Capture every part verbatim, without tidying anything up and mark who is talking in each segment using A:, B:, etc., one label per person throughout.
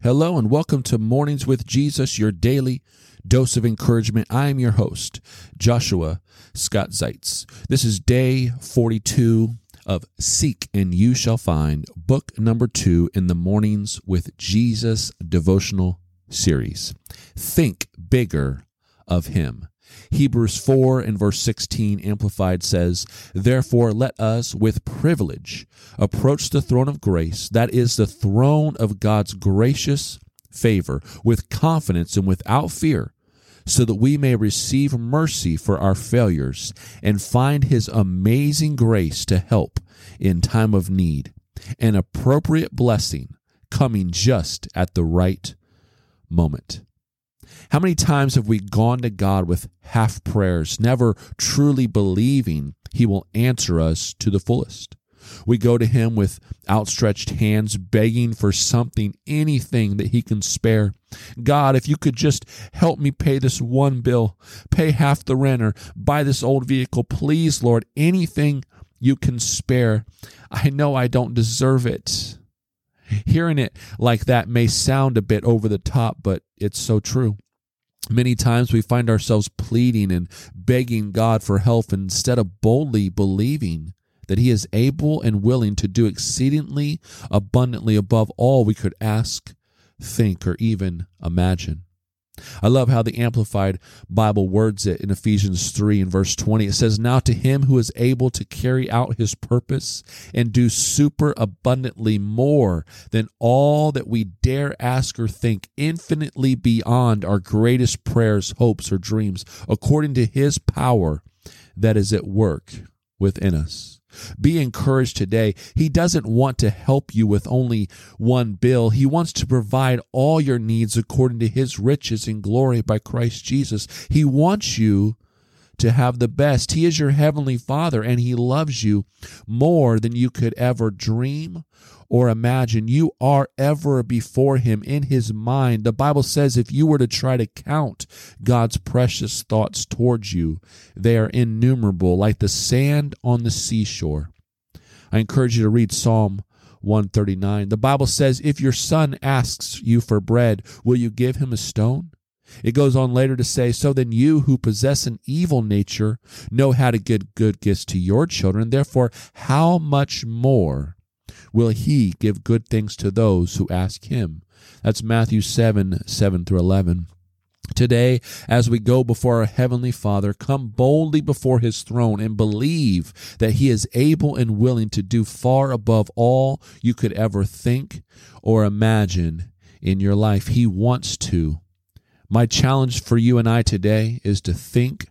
A: Hello and welcome to Mornings with Jesus, your daily dose of encouragement. I am your host, Joshua Scott Zeitz. This is day forty-two of Seek and You Shall Find, book number two in the Mornings with Jesus devotional series. Think bigger of Him. Hebrews four and verse sixteen Amplified says, "Therefore let us with privilege approach the throne of grace," that is the throne of God's gracious favor, "with confidence and without fear, so that we may receive mercy for our failures and find His amazing grace to help in time of need, an appropriate blessing coming just at the right moment." How many times have we gone to God with half prayers, never truly believing He will answer us to the fullest? We go to Him with outstretched hands, begging for something, anything that He can spare. God, if you could just help me pay this one bill, pay half the rent, or buy this old vehicle, please, Lord, anything you can spare. I know I don't deserve it. Hearing it like that may sound a bit over the top, but it's so true. Many times we find ourselves pleading and begging God for help instead of boldly believing that He is able and willing to do exceedingly abundantly above all we could ask, think, or even imagine. I love how the Amplified Bible words it in Ephesians three and verse twenty. It says, "Now to Him who is able to carry out His purpose and do super abundantly more than all that we dare ask or think, infinitely beyond our greatest prayers, hopes, or dreams, according to His power that is at work within us." Be encouraged today. He doesn't want to help you with only one bill. He wants to provide all your needs according to His riches and glory by Christ Jesus. He wants you to have the best. He is your heavenly Father, and He loves you more than you could ever dream or imagine. You are ever before Him in His mind. The Bible says if you were to try to count God's precious thoughts towards you, they are innumerable, like the sand on the seashore. I encourage you to read Psalm one thirty-nine. The Bible says, "If your son asks you for bread, will you give him a stone?" It goes on later to say, "So then you who possess an evil nature know how to give good gifts to your children. Therefore, how much more will He give good things to those who ask Him?" That's Matthew seven, seven through eleven. Today, as we go before our Heavenly Father, come boldly before His throne and believe that He is able and willing to do far above all you could ever think or imagine in your life. He wants to. My challenge for you and I today is to think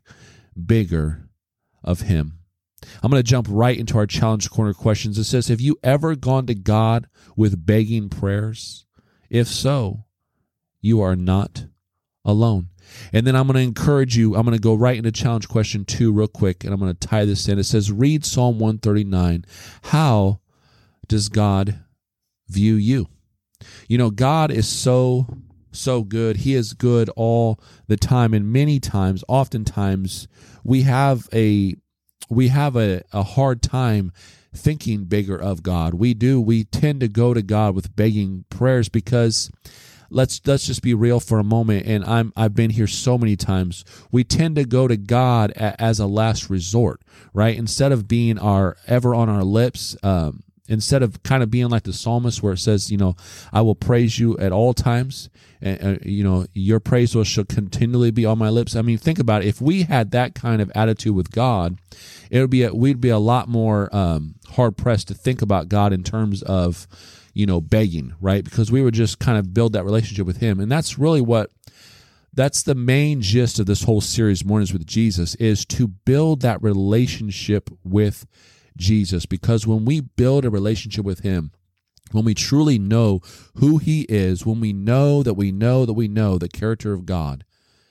A: bigger of Him. I'm going to jump right into our challenge corner questions. It says, have you ever gone to God with begging prayers? If so, you are not alone. And then I'm going to encourage you, I'm going to go right into challenge question two real quick, and I'm going to tie this in. It says, read Psalm one thirty-nine. How does God view you? You know, God is so, so good. He is good all the time, and many times, oftentimes, we have a we have a, a hard time thinking bigger of God. We do. We tend to go to God with begging prayers because let's let's just be real for a moment. And I'm I've been here so many times. We tend to go to God a, as a last resort, right? Instead of being our ever on our lips. Um, Instead of kind of being like the psalmist where it says, you know, I will praise you at all times, and uh, you know, your praise will shall continually be on my lips. I mean, think about it. If we had that kind of attitude with God, it would be a, we'd be a lot more um, hard pressed to think about God in terms of, you know, begging, right? Because we would just kind of build that relationship with Him, and that's really what. That's the main gist of this whole series, Mornings with Jesus, is to build that relationship with Jesus, because when we build a relationship with Him, when we truly know who He is, when we know that we know that we know the character of God,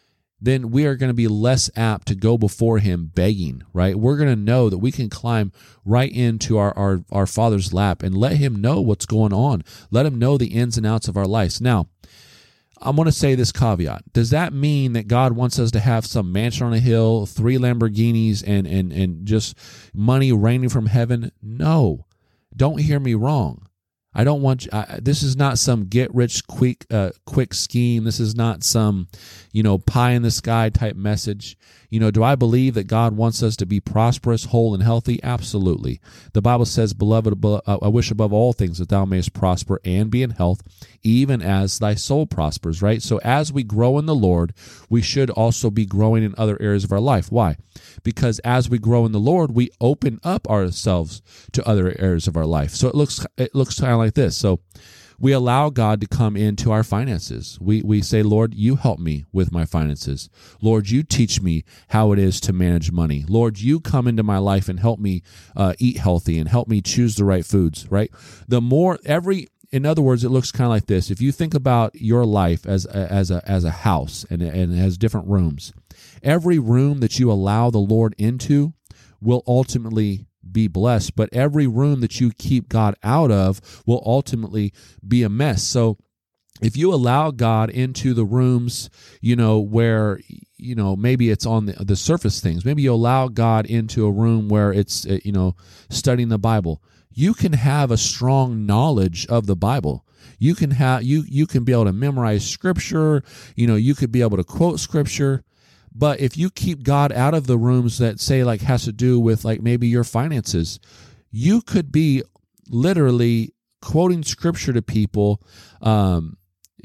A: then we are going to be less apt to go before Him begging, right? We're going to know that we can climb right into our, our, our Father's lap and let Him know what's going on. Let Him know the ins and outs of our lives. Now, I want to say this caveat. Does that mean that God wants us to have some mansion on a hill, three Lamborghinis, and and and just money raining from heaven? No. Don't hear me wrong. I don't want, I, this is not some get rich quick, uh, quick scheme. This is not some, you know, pie in the sky type message. You know, do I believe that God wants us to be prosperous, whole, and healthy? Absolutely. The Bible says, beloved, I wish above all things that thou mayest prosper and be in health, even as thy soul prospers, right? So as we grow in the Lord, we should also be growing in other areas of our life. Why? Because as we grow in the Lord, we open up ourselves to other areas of our life. So it looks, it looks kind of like this. So we allow God to come into our finances. We we say, Lord, you help me with my finances. Lord, you teach me how it is to manage money. Lord, you come into my life and help me uh, eat healthy and help me choose the right foods, right? The more every, in other words, it looks kind of like this. If you think about your life as a, as a as a house and, and it has different rooms, every room that you allow the Lord into will ultimately be blessed, but every room that you keep God out of will ultimately be a mess. So if you allow God into the rooms, you know, where, you know, maybe it's on the, the surface things, maybe you allow God into a room where it's, you know, studying the Bible, you can have a strong knowledge of the Bible. You can have, you, you can be able to memorize scripture, you know, you could be able to quote scripture. But if you keep God out of the rooms that say like has to do with like maybe your finances, you could be literally quoting scripture to people, um,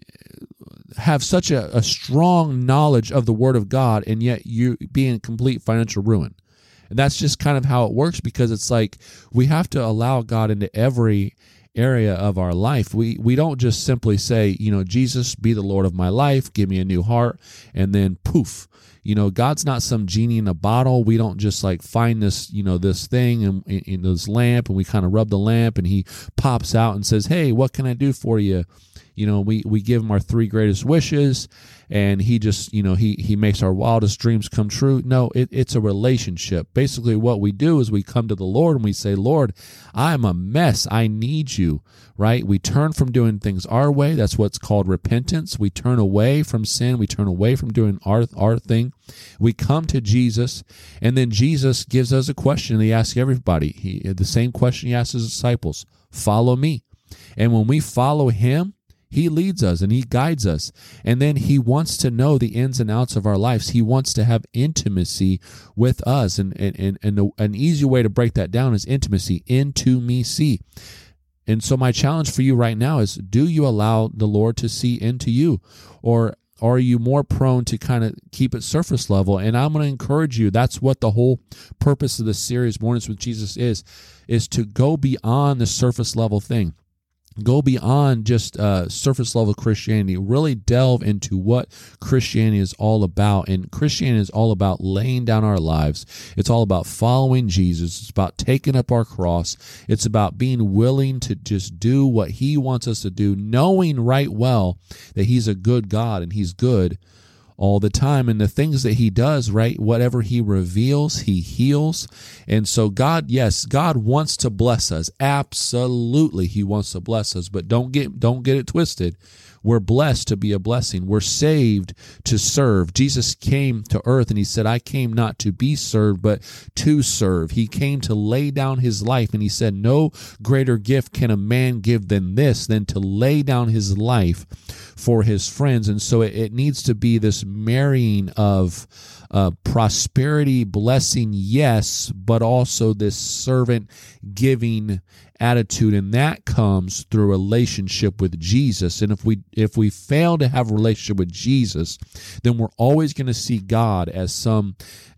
A: have such a, a strong knowledge of the Word of God, and yet you be in complete financial ruin. And that's just kind of how it works, because it's like we have to allow God into every area of our life. We we don't just simply say, you know, Jesus, be the Lord of my life, give me a new heart, and then poof. You know, God's not some genie in a bottle. We don't just like find this, you know, this thing and in, in this lamp, and we kind of rub the lamp and he pops out and says, hey, what can I do for you? You know, we, we give him our three greatest wishes, and he just, you know, he he makes our wildest dreams come true. No, it, it's a relationship. Basically, what we do is we come to the Lord and we say, Lord, I'm a mess. I need you, right? We turn from doing things our way. That's what's called repentance. We turn away from sin. We turn away from doing our, our thing. We come to Jesus, and then Jesus gives us a question. He asks everybody, he, the same question he asked his disciples, follow me. And when we follow him, he leads us and he guides us. And then he wants to know the ins and outs of our lives. He wants to have intimacy with us. And, and, and, and the, an easy way to break that down is intimacy, into me see. And so my challenge for you right now is, do you allow the Lord to see into you? Or are you more prone to kind of keep it surface level? And I'm going to encourage you. That's what the whole purpose of this series, Mornings with Jesus, is, is to go beyond the surface level thing. Go beyond just uh, surface level Christianity. Really delve into what Christianity is all about. And Christianity is all about laying down our lives. It's all about following Jesus. It's about taking up our cross. It's about being willing to just do what he wants us to do, knowing right well that he's a good God and he's good all the time. And the things that he does, right, whatever he reveals, he heals. And so God, yes, God wants to bless us. Absolutely, he wants to bless us. But don't get don't get it twisted. We're blessed to be a blessing. We're saved to serve. Jesus came to earth and he said, I came not to be served, but to serve. He came to lay down his life, and he said, no greater gift can a man give than this, than to lay down his life for his friends. And so it, it needs to be this marrying of uh, prosperity, blessing, yes, but also this servant giving attitude, and that comes through relationship with Jesus. And if we if we fail to have a relationship with Jesus, then we're always going to see God as some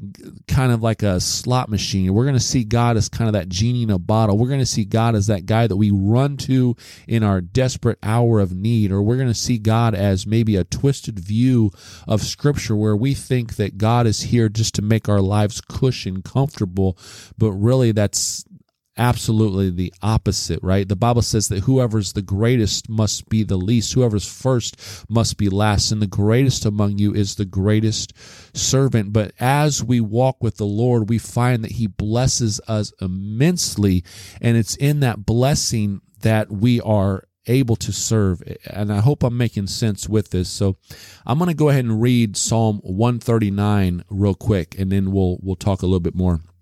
A: kind of like a slot machine. We're going to see God as kind of that genie in a bottle. We're going to see God as that guy that we run to in our desperate hour of need. Or we're going to see God as maybe a twisted view of Scripture where we think that God is here just to make our lives cushion, comfortable, but really that's absolutely the opposite, right? The Bible says that whoever's the greatest must be the least. Whoever's first must be last. And the greatest among you is the greatest servant. But as we walk with the Lord, we find that he blesses us immensely. And it's in that blessing that we are able to serve. And I hope I'm making sense with this. So I'm going to go ahead and read Psalm one thirty-nine real quick, and then we'll we'll talk a little bit more.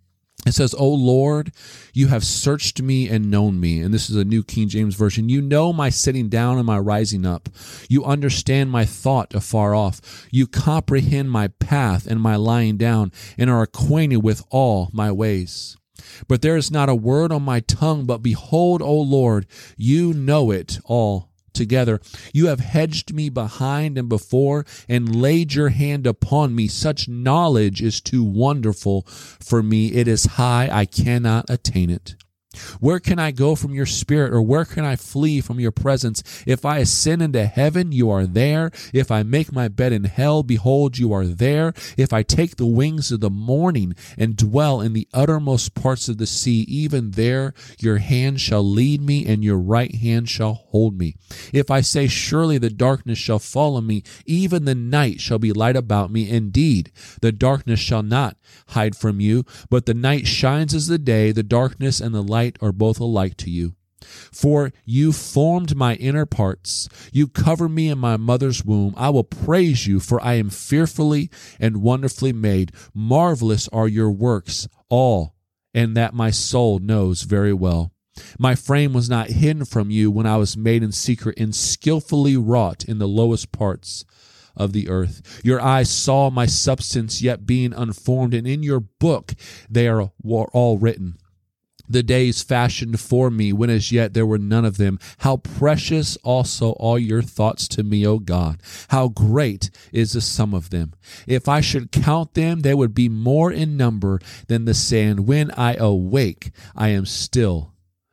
A: It says, O Lord, you have searched me and known me. And this is a New King James Version. You know my sitting down and my rising up. You understand my thought afar off. You comprehend my path and my lying down, and are acquainted with all my ways. But there is not a word on my tongue, but behold, O Lord, you know it all together. You have hedged me behind and before, and laid your hand upon me. Such knowledge is too wonderful for me. It is high, I cannot attain it. Where can I go from your spirit, or where can I flee from your presence? If I ascend into heaven, you are there. If I make my bed in hell, behold, you are there. If I take the wings of the morning and dwell in the uttermost parts of the sea, even there your hand shall lead me, and your right hand shall hold me. If I say, surely the darkness shall fall on me, even the night shall be light about me. Indeed, the darkness shall not hide from you, but the night shines as the day. The darkness and the light are both alike to you. For you formed my inner parts. You covered me in my mother's womb. I will praise you, for I am fearfully and wonderfully made. Marvelous are your works, all, and that my soul knows very well. My frame was not hidden from you when I was made in secret and skillfully wrought in the lowest parts of the earth. Your eyes saw my substance yet being unformed, and in your book they are all written. The days fashioned for me, when as yet there were none of them. How precious also all your thoughts to me, O God. How great is the sum of them. If I should count them, they would be more in number than the sand. When I awake, I am still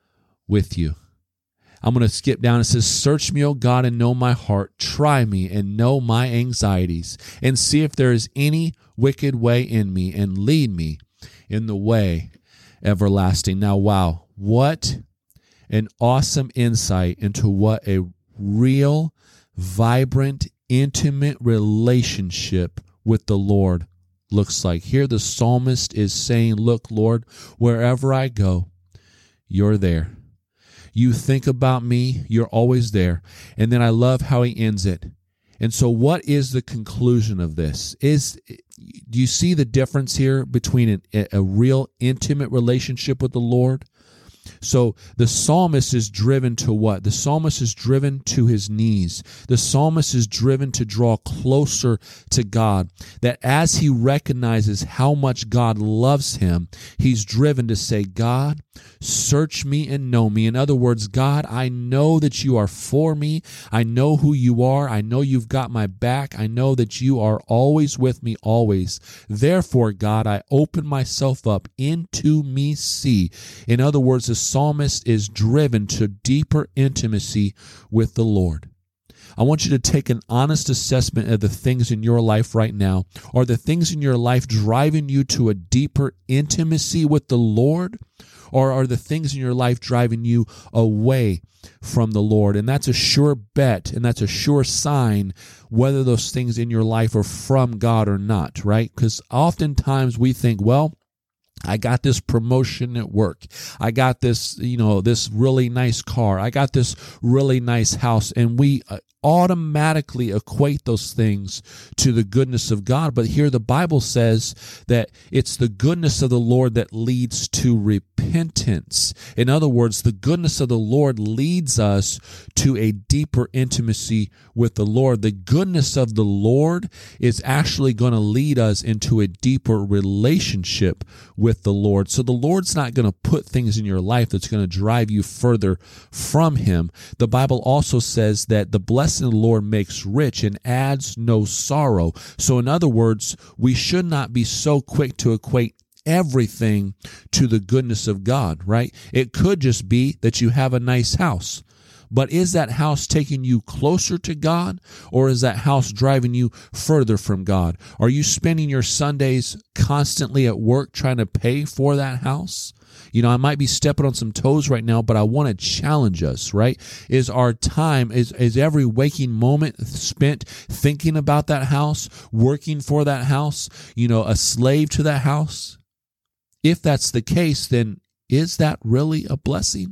A: with you. I'm going to skip down. It says, search me, O God, and know my heart. Try me and know my anxieties, and see if there is any wicked way in me, and lead me in the way everlasting. Now, wow, what an awesome insight into what a real, vibrant, intimate relationship with the Lord looks like. Here the psalmist is saying, look, Lord, wherever I go, you're there. You think about me, you're always there. And then I love how he ends it. And so what is the conclusion of this? Is do you see the difference here between an, a real intimate relationship with the Lord? So the psalmist is driven to what? The psalmist is driven to his knees. The psalmist is driven to draw closer to God. That as he recognizes how much God loves him, he's driven to say, God, search me and know me. In other words, God, I know that you are for me. I know who you are. I know you've got my back. I know that you are always with me, always. Therefore, God, I open myself up into me see. In other words, the psalmist is driven to deeper intimacy with the Lord. I want you to take an honest assessment of the things in your life right now. Are the things in your life driving you to a deeper intimacy with the Lord? Or are the things in your life driving you away from the Lord? And that's a sure bet, and that's a sure sign whether those things in your life are from God or not, right? Because oftentimes we think, well, I got this promotion at work. I got this, you know, this really nice car. I got this really nice house. And we automatically equate those things to the goodness of God. But here the Bible says that it's the goodness of the Lord that leads to repentance. In other words, the goodness of the Lord leads us to a deeper intimacy with the Lord. The goodness of the Lord is actually going to lead us into a deeper relationship with the Lord. So the Lord's not going to put things in your life that's going to drive you further from him. The Bible also says that the blessing of the Lord makes rich and adds no sorrow. So in other words, we should not be so quick to equate everything to the goodness of God, right? It could just be that you have a nice house. But is that house taking you closer to God, or is that house driving you further from God? Are you spending your Sundays constantly at work trying to pay for that house? You know, I might be stepping on some toes right now, but I want to challenge us, right? Is our time, is, is every waking moment spent thinking about that house, working for that house, you know, a slave to that house? If that's the case, then is that really a blessing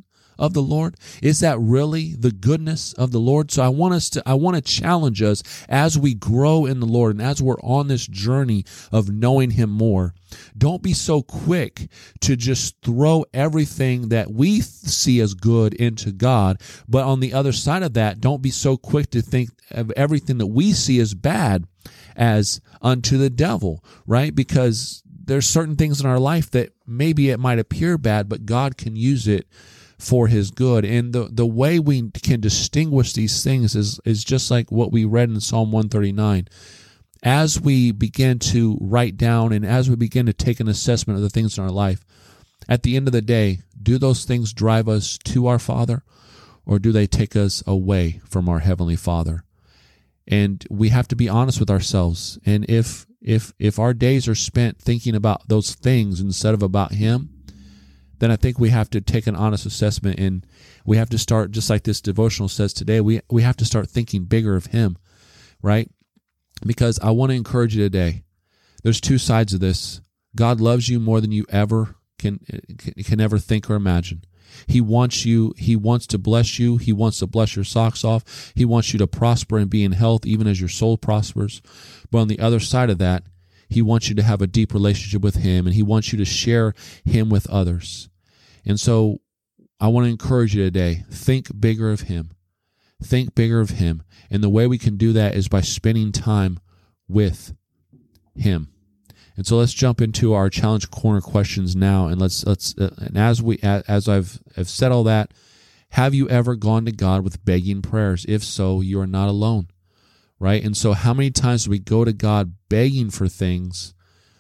A: of the Lord? Is that really the goodness of the Lord? So I want us to, I want to challenge us as we grow in the Lord and as we're on this journey of knowing Him more. Don't be so quick to just throw everything that we see as good into God. But on the other side of that, don't be so quick to think of everything that we see as bad as unto the devil, right? Because there's certain things in our life that maybe it might appear bad, but God can use it for His good. And the, the way we can distinguish these things is, is just like what we read in Psalm one thirty-nine. As we begin to write down and as we begin to take an assessment of the things in our life, at the end of the day, do those things drive us to our Father, or do they take us away from our Heavenly Father? And we have to be honest with ourselves. And if if if our days are spent thinking about those things instead of about Him, then I think we have to take an honest assessment, and we have to start, just like this devotional says today, we we have to start thinking bigger of Him, right? Because I want to encourage you today. There's two sides of this. God loves you more than you ever can can ever think or imagine. He wants you, He wants to bless you. He wants to bless your socks off. He wants you to prosper and be in health even as your soul prospers. But on the other side of that, He wants you to have a deep relationship with Him, and He wants you to share Him with others. And so I want to encourage you today, think bigger of Him. Think bigger of Him. And the way we can do that is by spending time with Him. And so let's jump into our challenge corner questions now. And let's let's uh, and as we as I've have said all that, have you ever gone to God with begging prayers? If so, you are not alone, right? And so how many times do we go to God begging for things?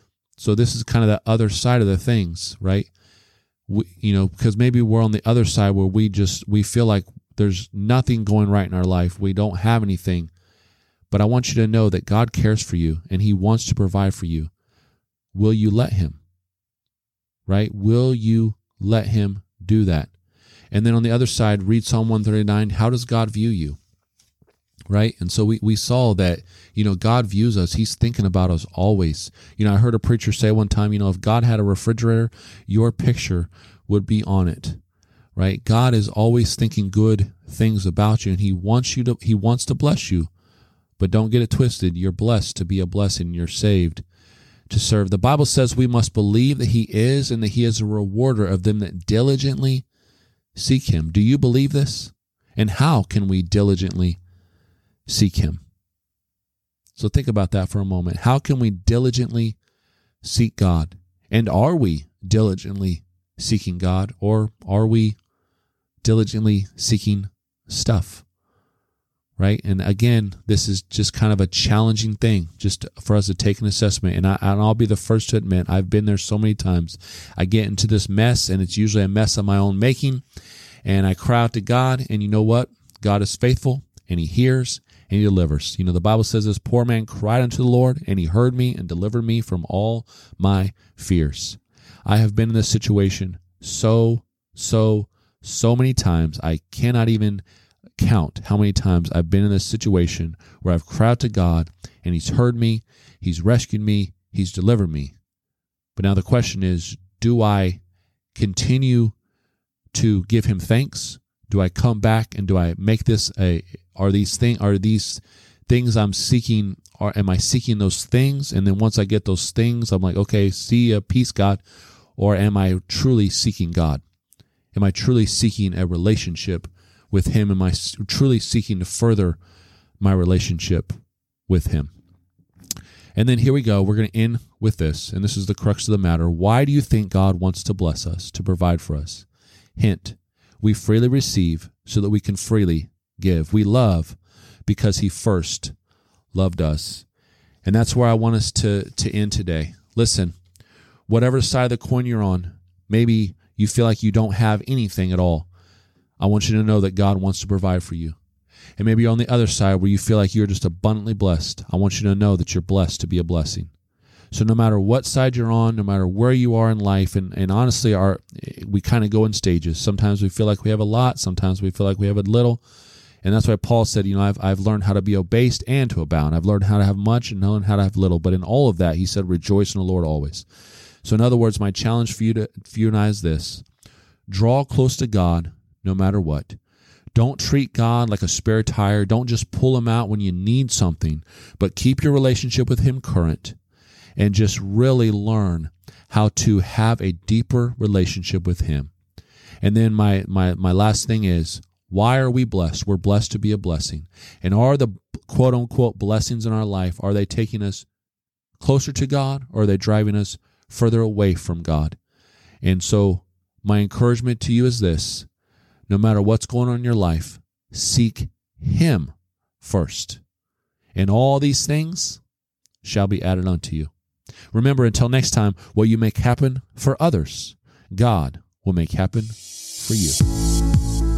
A: So this is kind of the other side of the things, right? We, you know, because maybe we're on the other side where we just we feel like there's nothing going right in our life. We don't have anything. But I want you to know that God cares for you and He wants to provide for you. Will you let Him? Right? Will you let Him do that? And then on the other side, read Psalm one thirty-nine. How does God view you? Right? And so we, we saw that, you know, God views us. He's thinking about us always. You know, I heard a preacher say one time, you know, if God had a refrigerator, your picture would be on it. Right? God is always thinking good things about you, and He wants you to, He wants to bless you. But don't get it twisted. You're blessed to be a blessing. You're saved to serve. The Bible says we must believe that He is, and that He is a rewarder of them that diligently seek Him. Do you believe this? And how can we diligently seek Him? So think about that for a moment. How can we diligently seek God? And are we diligently seeking God, or are we diligently seeking stuff? Right? And again, this is just kind of a challenging thing just for us to take an assessment. And, I, and I'll be the first to admit, I've been there so many times. I get into this mess, and it's usually a mess of my own making. And I cry out to God, and you know what? God is faithful, and He hears, and He delivers. You know, the Bible says this poor man cried unto the Lord, and He heard me and delivered me from all my fears. I have been in this situation so, so, so many times. I cannot even count how many times I've been in this situation where I've cried to God, and He's heard me, He's rescued me, He's delivered me. But now the question is, do I continue to give Him thanks? Do I come back and do I make this a, are these thing, are these things I'm seeking, or am I seeking those things? And then once I get those things, I'm like, okay, see ya, peace, God. Or am I truly seeking God? Am I truly seeking a relationship with Him? Am I truly seeking to further my relationship with Him? And then here we go. We're going to end with this, and this is the crux of the matter. Why do you think God wants to bless us, to provide for us? Hint, we freely receive so that we can freely give. We love because He first loved us. And that's where I want us to, to end today. Listen, whatever side of the coin you're on, maybe you feel like you don't have anything at all. I want you to know that God wants to provide for you. And maybe you're on the other side where you feel like you're just abundantly blessed. I want you to know that you're blessed to be a blessing. So no matter what side you're on, no matter where you are in life, and, and honestly, our we kind of go in stages. Sometimes we feel like we have a lot. Sometimes we feel like we have a little. And that's why Paul said, you know, I've I've learned how to be abased and to abound. I've learned how to have much and learned how to have little. But in all of that, he said, rejoice in the Lord always. So in other words, my challenge for you to for you and I is this: draw close to God, no matter what. Don't treat God like a spare tire. Don't just pull him out when you need something, but keep your relationship with him current and just really learn how to have a deeper relationship with him. And then my, my, my last thing is, why are we blessed? We're blessed to be a blessing. And are the quote unquote blessings in our life, are they taking us closer to God, or are they driving us further away from God? And so my encouragement to you is this: no matter what's going on in your life, seek him first, and all these things shall be added unto you. Remember, until next time, what you make happen for others, God will make happen for you.